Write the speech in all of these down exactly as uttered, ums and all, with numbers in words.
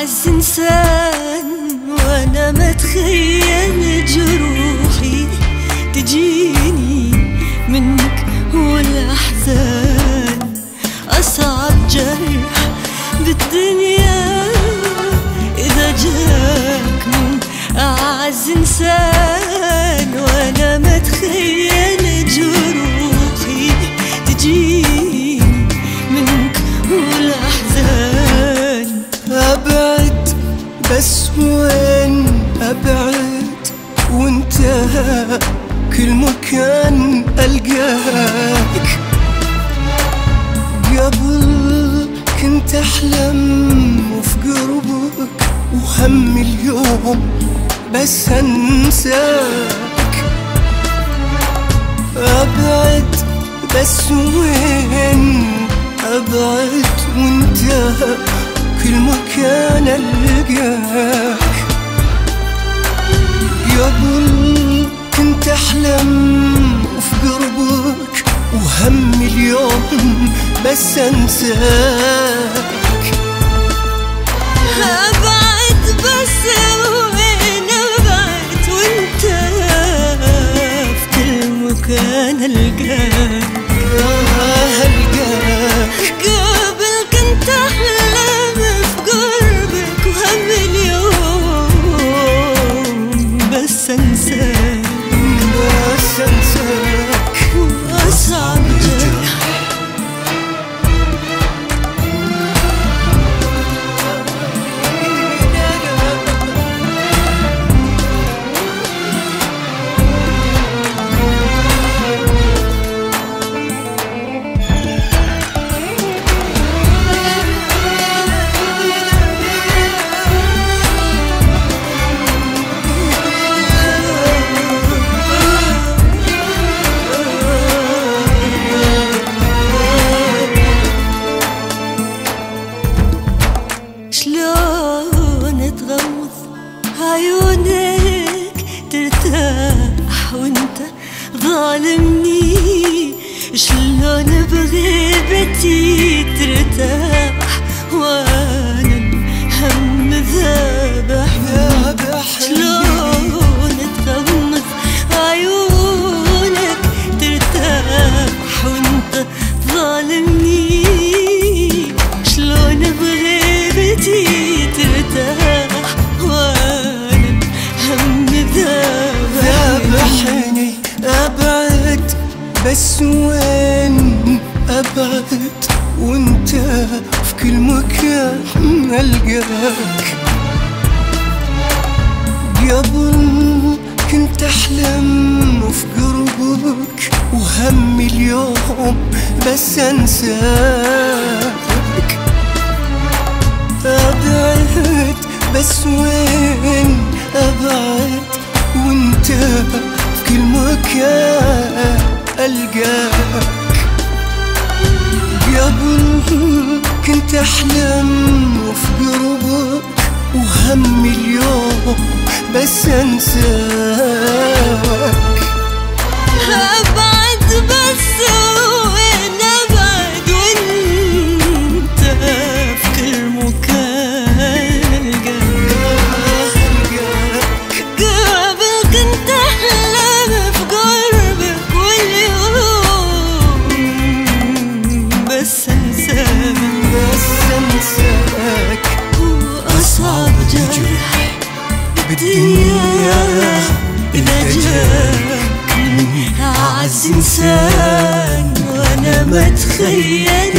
أعز إنسان وأنا ما أتخيل جروحي تجيني منك والأحزان. أصعب جرح بالدنيا إذا جاك من أعز إنسان وأنا ما أتخيل جروحي تجيني منك والأحزان. أبعد بس وين أبعد وانت كل مكان ألقاك. قبل كنت أحلم وفي قربك وهم اليوم بس أنساك. أبعد بس وين أبعد وانت كل مكان ألقاك. قبل كنت أحلم وفي قربك وهم اليوم بس أنساك. أبعد بس وين أبعد وانت في كل مكان ألقاك. قبل كنت أحلم في قربك وهم اليوم بس أنساك بس أنساك. وأصعب جرح عيونك ترتاح وانت ظالمني. شلون بغيبتي ترتاح وانا هم ذابح. شلون تغمض عيونك ترتاح وانت ظالمني. شلون بغيبتي ترتاح وانا هم ذابحني. أبعد بس وين أبعد وانت في كل مكان ألقاك. قبل كنت أحلم في قربك وهم اليوم بس أنساك. أبعد بس وين أبعد وانت في كل مكان ألقاك. قبل كنت أحلم في قربك وهم اليوم بس أنساك. أبعد بس وين أبعد وانت في كل مكان ألقاك. قبل كنت أحلم في قربك واليوم بس أنساك بس أنساك. وأصعب جرح بالدنيا إذا جاك من أعز إنسان وأنا ما أتخيل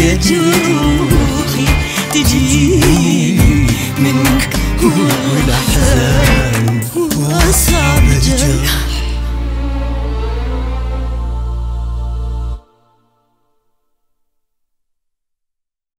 جروحي تجيني منك والأحزان.